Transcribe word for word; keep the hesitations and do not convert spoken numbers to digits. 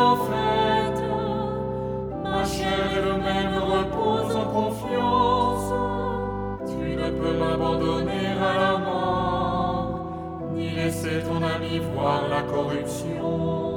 en fait. Ma chair et le même repose en confiance. Tu ne peux m'abandonner à la mort, ni laisser ton ami voir la corruption.